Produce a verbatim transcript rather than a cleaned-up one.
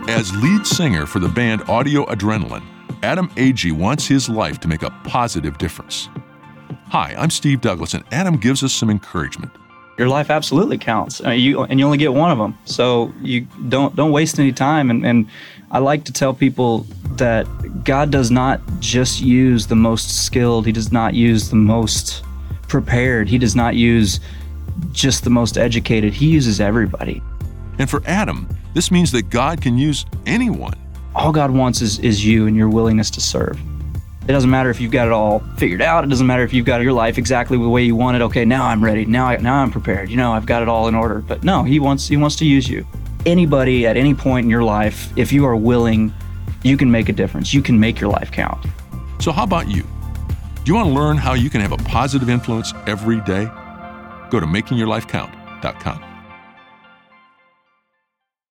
As lead singer for the band Audio Adrenaline, Adam Agee wants his life to make a positive difference. Hi, I'm Steve Douglas, and Adam gives us some encouragement. Your life absolutely counts, uh, you, and you only get one of them. So you don't don't waste any time. And, and I like to tell people that God does not just use the most skilled. He does not use the most prepared. He does not use just the most educated. He uses everybody. And for Adam, this means that God can use anyone. All God wants is, is you and your willingness to serve. It doesn't matter if you've got it all figured out. It doesn't matter if you've got your life exactly the way you want it. Okay, now I'm ready. Now, I, now I'm prepared. You know, I've got it all in order. But no, he wants he wants to use you. Anybody at any point in your life, if you are willing, you can make a difference. You can make your life count. So how about you? Do you want to learn how you can have a positive influence every day? Go to making your life count dot com.